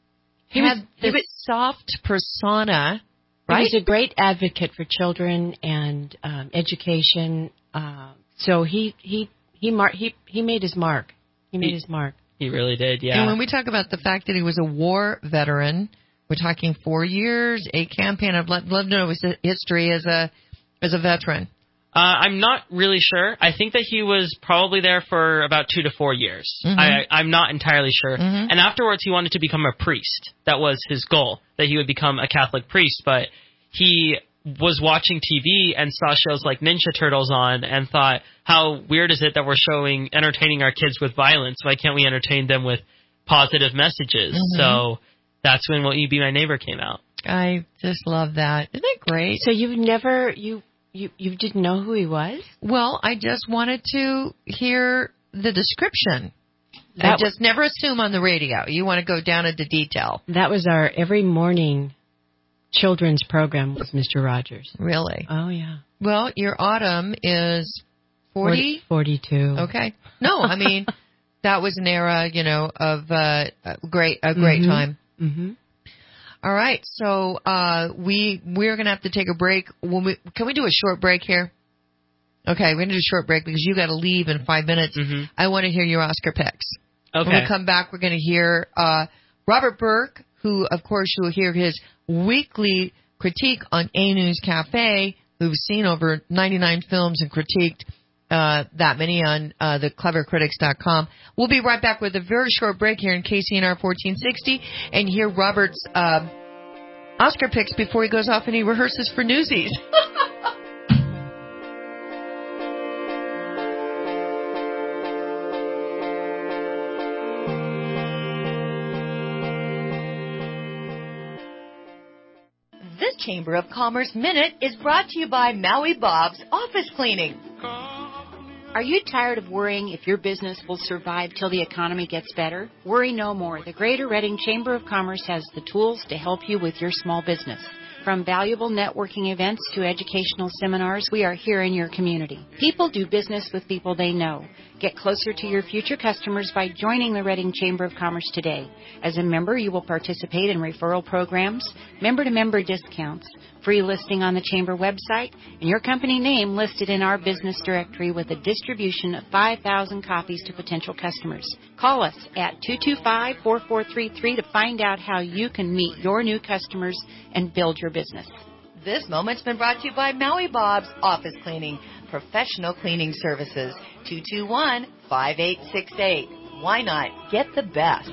he had was, this he was, soft persona. Right? He's a great advocate for children and um, education. Uh, so he he he, mar- he he made his mark. He made he, his mark. He really did, yeah. And when we talk about the fact that he was a war veteran, we're talking four years, a campaign. I'd love to know his history as a as a veteran. Uh, I'm not really sure. I think that he was probably there for about two to four years. Mm-hmm. I, I'm not entirely sure. Mm-hmm. And afterwards, he wanted to become a priest. That was his goal, that he would become a Catholic priest. But he was watching T V and saw shows like Ninja Turtles on and thought, how weird is it that we're showing, entertaining our kids with violence? Why can't we entertain them with positive messages? Mm-hmm. So that's when Won't You Be My Neighbor came out. I just love that. Isn't that great? So you've never, you... You you didn't know who he was? Well, I just wanted to hear the description. And just never assume on the radio. You want to go down into detail. That was our every morning children's program with Mister Rogers. Really? Oh, yeah. Well, your autumn is forty? forty-two. Okay. No, I mean, that was an era, you know, of uh, a great a great mm-hmm. time. Mm-hmm. All right, so uh, we we're gonna have to take a break. When we, can we do a short break here? Okay, we're gonna do a short break because you got to leave in five minutes. Mm-hmm. I want to hear your Oscar picks. Okay. When we come back, we're gonna hear uh, Robert Burke, who of course you'll hear his weekly critique on A News Cafe, who's seen over ninety-nine films and critiqued uh, that many on uh, the clever critics dot com. We'll be right back with a very short break here in K C N R fourteen sixty and hear Robert's uh, Oscar picks before he goes off and he rehearses for Newsies. This Chamber of Commerce Minute is brought to you by Maui Bob's Office Cleaning. Are you tired of worrying if your business will survive till the economy gets better? Worry no more. The Greater Reading Chamber of Commerce has the tools to help you with your small business. From valuable networking events to educational seminars, we are here in your community. People do business with people they know. Get closer to your future customers by joining the Reading Chamber of Commerce today. As a member, you will participate in referral programs, member-to-member discounts, free listing on the Chamber website, and your company name listed in our business directory with a distribution of five thousand copies to potential customers. Call us at two two five, four four three three to find out how you can meet your new customers and build your business. This moment's been brought to you by Maui Bob's Office Cleaning, professional cleaning services. two two one, five eight six eight. Why not get the best?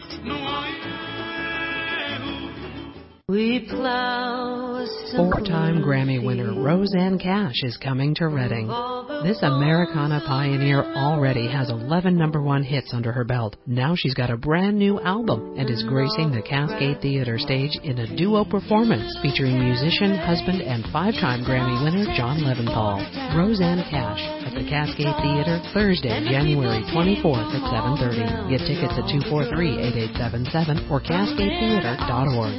We plow. Four-time Grammy winner Roseanne Cash is coming to Reading. This Americana pioneer already has eleven number one hits under her belt. Now she's got a brand new album and is gracing the Cascade Theater stage in a duo performance featuring musician, husband, and five-time Grammy winner John Leventhal. Roseanne Cash at the Cascade Theater Thursday, January twenty-fourth at seven thirty. Get tickets at two four three, eight eight seven seven or cascade theater dot org.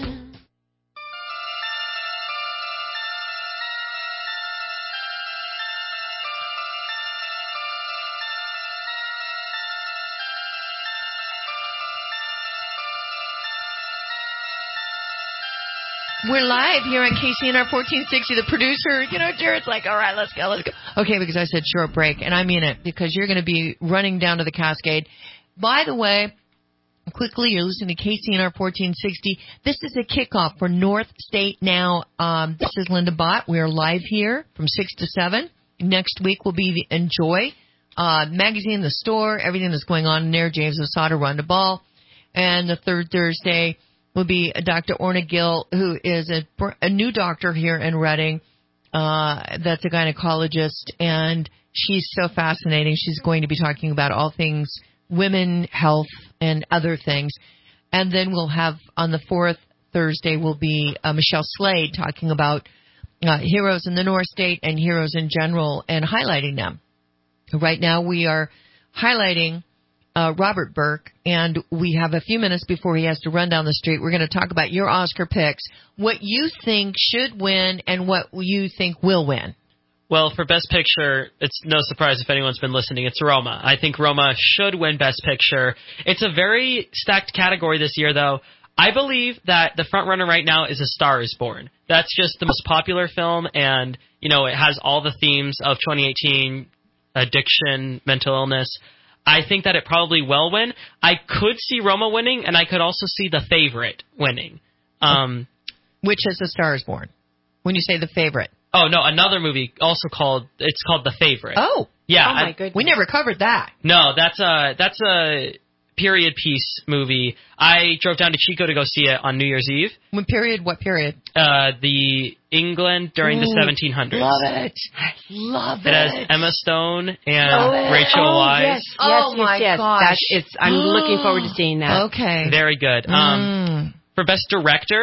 We're live here on K C N R fourteen sixty. The producer, you know, Jared's like, all right, let's go, let's go. Okay, because I said short break, and I mean it, because you're going to be running down to the Cascade. By the way, quickly, you're listening to K C N R fourteen sixty. This is a kickoff for North State Now. Um, this is Linda Bott. We are live here from six to seven. Next week will be the Enjoy uh, magazine, the store, everything that's going on in there. James Osada, Rhonda Ball. And the third Thursday will be Doctor Orna Gill, who is a, a new doctor here in Reading. Uh, that's a gynecologist, and she's so fascinating. She's going to be talking about all things women, health, and other things. And then we'll have, on the fourth Thursday, will be uh, Michelle Slade talking about uh, heroes in the North State and heroes in general and highlighting them. Right now we are highlighting Uh, Robert Burke, and we have a few minutes before he has to run down the street. We're going to talk about your Oscar picks, what you think should win and what you think will win. Well, for Best Picture, it's no surprise if anyone's been listening, it's Roma. I think Roma should win Best Picture. It's a very stacked category this year, though. I believe that the front runner right now is A Star is Born. That's just the most popular film, and, you know, it has all the themes of twenty eighteen, addiction, mental illness. I think that it probably will win. I could see Roma winning, and I could also see The Favorite winning. Um, Which is A Star is Born? When you say The Favorite. Oh, no, another movie also called, it's called The Favorite. Oh. Yeah. Oh, my I, goodness. We never covered that. No, that's a, that's a period piece movie. I drove down to Chico to go see it on New Year's Eve. When period? What period? Uh, the England during Ooh, the seventeen hundreds. Love it. Love it. It has Emma Stone and oh, Rachel oh, Weisz. Yes, yes, oh, yes, my yes. gosh. That's, it's, I'm looking forward to seeing that. Okay. Very good. Mm. Um, for Best Director,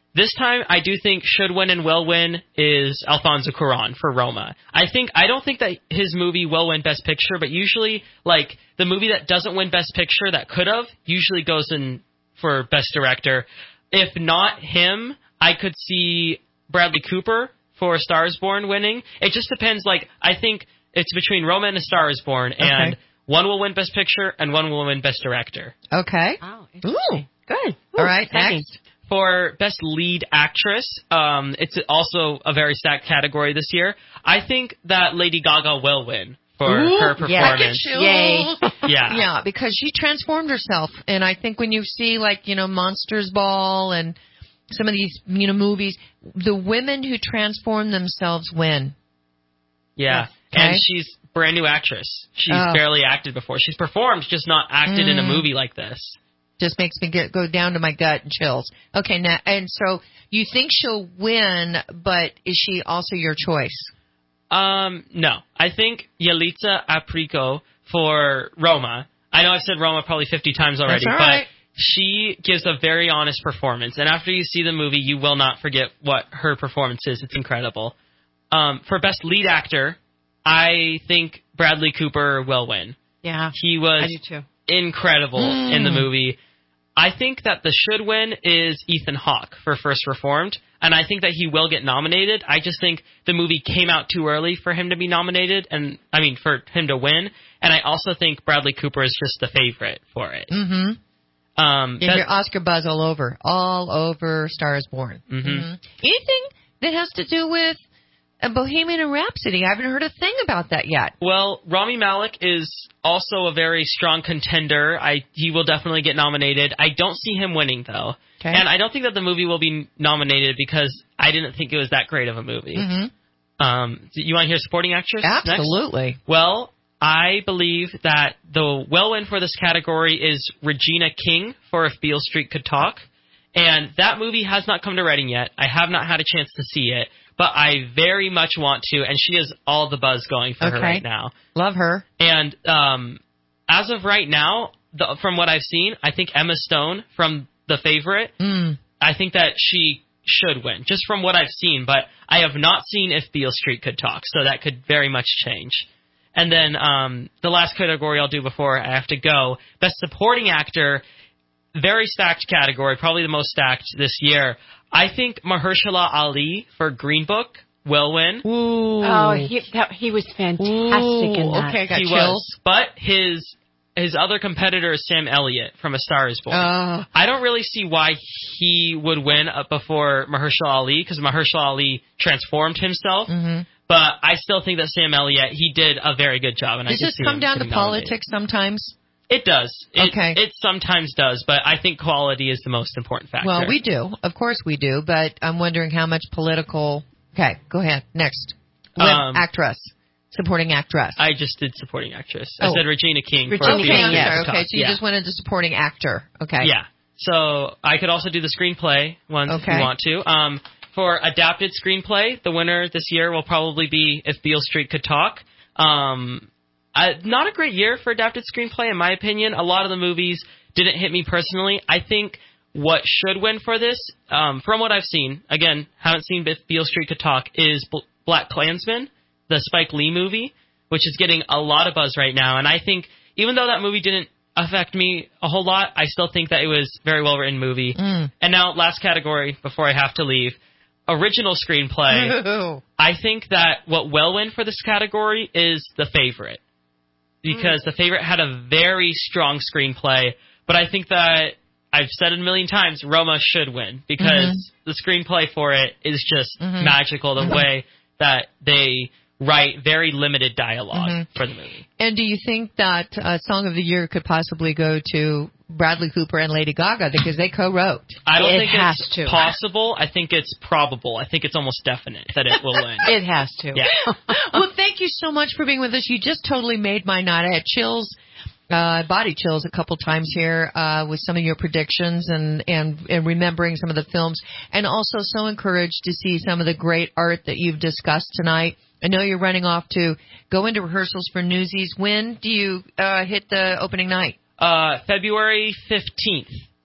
This time, I do think should win and will win is Alfonso Cuarón for Roma. I think I don't think that his movie will win Best Picture, but usually, like, the movie that doesn't win Best Picture that could have usually goes in for Best Director. If not him, I could see Bradley Cooper for A Star Is Born winning. It just depends. Like, I think it's between Roma and A Star Is Born, Okay. and one will win Best Picture and one will win Best Director. Okay. Oh, Ooh, good. Ooh, All right, exciting. next. For Best Lead Actress, um, it's also a very stacked category this year. I think that Lady Gaga will win for Ooh, her performance. Yay. Yeah. Yeah, because she transformed herself. And I think when you see, like, you know, Monsters Ball and some of these, you know, movies, the women who transform themselves win. Yeah. Okay. And she's a brand new actress. She's Oh. barely acted before. She's performed, just not acted in a Mm. movie like this. Just makes me get go down to my gut and chills. Okay, now, and so you think she'll win, but is she also your choice? Um, no. I think Yalitza Aparicio for Roma. I know I've said Roma probably fifty times already, That's all but right. she gives a very honest performance. And after you see the movie, you will not forget what her performance is. It's incredible. Um, for Best Lead Actor, I think Bradley Cooper will win. Yeah. He was I do too. incredible Mm. in the movie. I think that the should win is Ethan Hawke for First Reformed, and I think that he will get nominated. I just think the movie came out too early for him to be nominated, and I mean for him to win. And I also think Bradley Cooper is just the favorite for it. Mm-hmm. Um, You that- hear Oscar buzz all over, all over Star Is Born. Mhm. Mhm. Anything that has to do with a Bohemian Rhapsody? I haven't heard a thing about that yet. Well, Rami Malek is also a very strong contender. I he will definitely get nominated. I don't see him winning though, Okay. and I don't think that the movie will be nominated because I didn't think it was that great of a movie. Mm-hmm. Um, you want to hear supporting actress? next? Absolutely. Well, I believe that the well win for this category is Regina King for If Beale Street Could Talk, and that movie has not come to Reading yet. I have not had a chance to see it, but I very much want to, and she has all the buzz going for her Okay. right now. Love her. And um, as of right now, the, from what I've seen, I think Emma Stone from The Favorite, Mm. I think that she should win, just from what I've seen. But I have not seen If Beale Street Could Talk, so that could very much change. And then um, the last category I'll do before I have to go, Best Supporting Actor, very stacked category, probably the most stacked this year. I think Mahershala Ali for Green Book will win. Ooh. Oh, he that, he was fantastic in that. Okay, I got he chills. was, but his his other competitor is Sam Elliott from A Star Is Born. Uh, I don't really see why he would win uh, before Mahershala Ali, because Mahershala Ali transformed himself. mhm. But I still think that Sam Elliott, he did a very good job. And I Does can this see come him down to getting nominated. politics sometimes? It does. It, Okay. It sometimes does, but I think quality is the most important factor. Well, we do. Of course we do. But I'm wondering how much political... Okay, go ahead. Next. Wim, Um, actress. Supporting actress. I just did supporting actress. I Oh. said Regina King. Regina for King, Beale Street yeah. Could Okay, Talk. so you Yeah. just went into supporting actor. Okay. Yeah. So I could also do the screenplay ones if Okay. you want to. Um, for adapted screenplay, the winner this year will probably be If Beale Street Could Talk. Um, I, not a great year for adapted screenplay, in my opinion. A lot of the movies didn't hit me personally. I think what should win for this, um, from what I've seen, again, haven't seen If Beale Street Could Talk, is B- Black Klansman, the Spike Lee movie, which is getting a lot of buzz right now. And I think even though that movie didn't affect me a whole lot, I still think that it was a very well written movie. Mm. And now, last category before I have to leave, original screenplay. I think that what will win for this category is The Favorite, because The Favorite had a very strong screenplay, but I think that I've said it a million times, Roma should win because the screenplay for it is just Mhm. magical, the Mhm. way that they write very limited dialogue Mhm. for the movie. And do you think that uh, Song of the Year could possibly go to Bradley Cooper and Lady Gaga because they co-wrote? I don't It think has it's to. possible. I think it's probable. I think it's almost definite that it will win. It has to. Yeah. Well, thank you so much for being with us. You just totally made my night. I had chills, uh, body chills a couple times here uh, with some of your predictions and, and, and remembering some of the films, and also so encouraged to see some of the great art that you've discussed tonight. I know you're running off to go into rehearsals for Newsies. When do you uh, hit the opening night? Uh, February fifteenth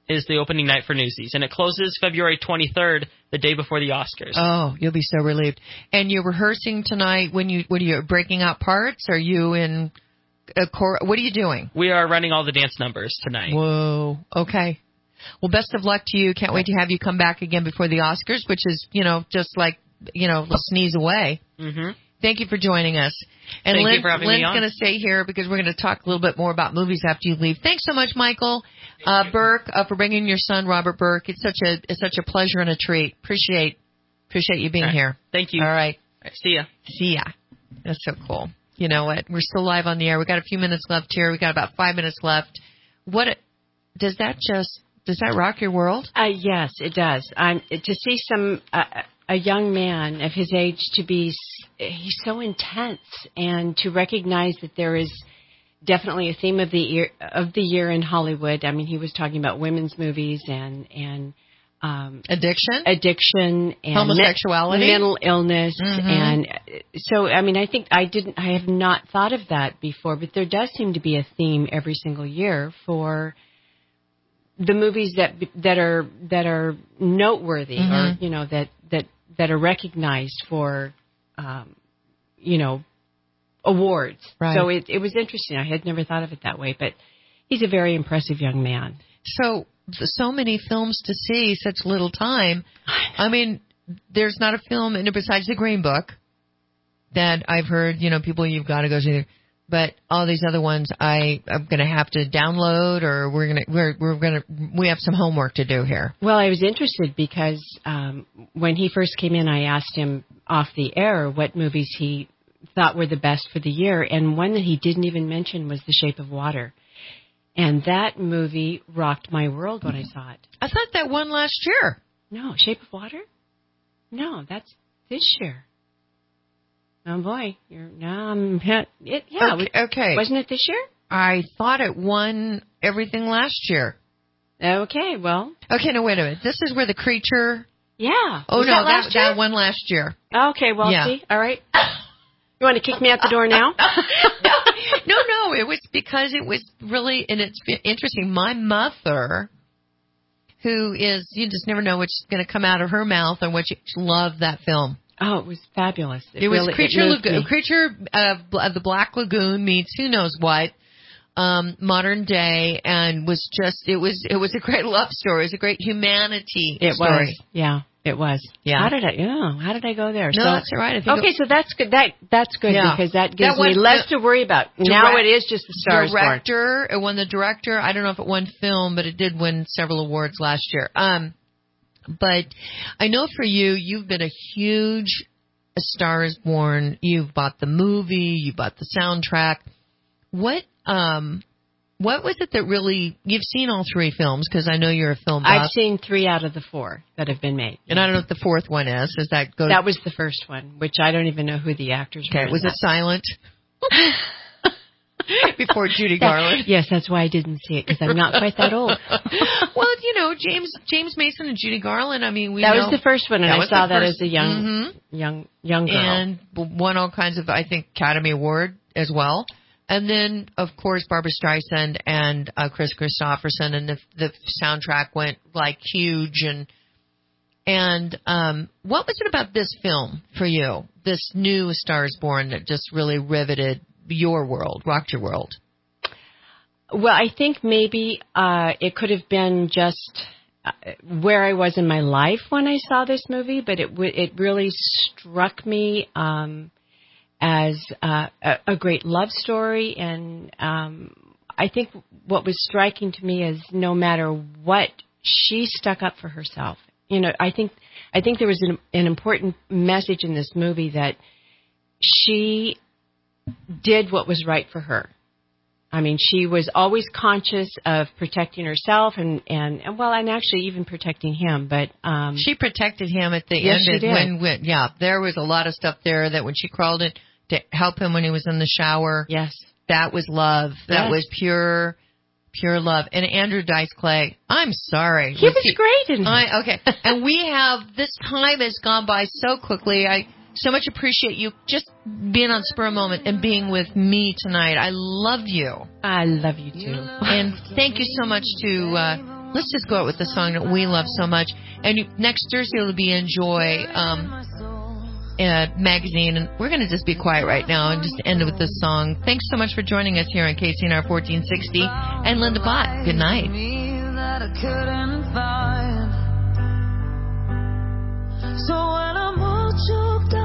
is the opening night for Newsies, and it closes February twenty-third, the day before the Oscars. Oh, you'll be so relieved. And you're rehearsing tonight. When you what are you breaking out parts? Are you in a chor- What are you doing? We are running all the dance numbers tonight. Whoa. Okay. Well, best of luck to you. Can't wait to have you come back again before the Oscars, which is, you know, just like, you know, a sneeze away. Mm-hmm. Thank you for joining us. And Thank Lynn, you for having Lynn's me on. going to stay here because we're going to talk a little bit more about movies after you leave. Thanks so much, Michael uh, Burke, uh, for bringing your son, Robert Burke. It's such a it's such a pleasure and a treat. Appreciate appreciate you being All right. here. Thank you. All right. All right. See ya. See ya. That's so cool. You know what? We're still live on the air. We got a few minutes left here. We got about five minutes left. What does that just does that rock your world? Uh, yes, it does. Um, to see some uh, a young man of his age to be he's so intense, and to recognize that there is definitely a theme of the year of the year in Hollywood. I mean, he was talking about women's movies and and um, addiction, addiction, and homosexuality, me- mental illness, mm-hmm. and so I mean, I think I didn't, I have not thought of that before, but there does seem to be a theme every single year for the movies that that are that are noteworthy, mm-hmm. or you know that that that are recognized for, um, you know, awards. Right. So it it was interesting. I had never thought of it that way, but he's a very impressive young man. So so many films to see, such little time. I mean, there's not a film, and besides the Green Book, that I've heard, you know, people you've got to go see. But all these other ones, I am going to have to download, or we're going to we're we're going to we have some homework to do here. Well, I was interested because um, when he first came in, I asked him off the air what movies he thought were the best for the year, and one that he didn't even mention was The Shape of Water, and that movie rocked my world when I saw it. I thought that won last year. No, Shape of Water? No, that's this year. Oh boy, you're um, it, yeah. Okay, okay, wasn't it this year? I thought it won everything last year. Okay, well, okay. No, wait a minute. This is where the creature. Yeah. Oh was no, that, last that, year? that won last year. Okay, well, yeah. see, all right. You want to kick me out the door now? no, no, it was because it was really, and it's interesting. My mother, who is, you just never know what's going to come out of her mouth, and what she loved that film. Oh, it was fabulous. It, it was really, Creature, it Lagoon, Creature of uh, the Black Lagoon meets who knows what, um, modern day, and was just it was it was a great love story. It was a great humanity it story. Was. Yeah, it was. Yeah. How did I? Yeah. How did I go there? No, so, that's all right. I think okay, it, so that's good. That that's good yeah. because that gives that won, me less to worry about. Direct, now it is just the Stars director. Born. It won the director. I don't know if it won film, but it did win several awards last year. Um, but I know for you, you've been a huge A Star Is Born. You've bought the movie. You bought the soundtrack. What um, what was it that really? You've seen all three films because I know you're a film buff. I've seen three out of the four that have been made, and I don't know what the fourth one is. Is that go? That was the first one, which I don't even know who the actors were. Okay, was it silent? Before Judy that, Garland. Yes, that's why I didn't see it because I'm not quite that old. Well, you know, James James Mason and Judy Garland. I mean, we that know, was the first one, and I saw that first, as a young mm-hmm. young young girl, and won all kinds of, I think, Academy Award as well. And then, of course, Barbra Streisand and uh, Chris Christopherson, and the the soundtrack went like huge. And and um, what was it about this film for you? This new A Star Is Born that just really riveted your world, rocked your world? Well, I think maybe uh, it could have been just uh, where I was in my life when I saw this movie, but it w- it really struck me um, as uh, a, a great love story, and um, I think what was striking to me is no matter what, she stuck up for herself. You know, I think I think there was an, an important message in this movie that she did what was right for her. I mean, she was always conscious of protecting herself and, and, and well, and actually even protecting him. But um, she protected him at the yes, end. She did. When, when, yeah, there was a lot of stuff there that when she crawled in to help him when he was in the shower. Yes, that was love. That yes. was pure, pure love. And Andrew Dice Clay, I'm sorry, he was, was he, great. In I, okay, and we have this time has gone by so quickly. I. So much appreciate you just being on Spur Moment and being with me tonight. I love you. I love you too. And thank you so much to uh, let's just go out with the song that we love so much. And you, next Thursday will be Enjoy um, uh, magazine, and we're going to just be quiet right now and just end it with this song. Thanks so much for joining us here on K C N R fourteen sixty. And Linda Bott, good night. So when I'm all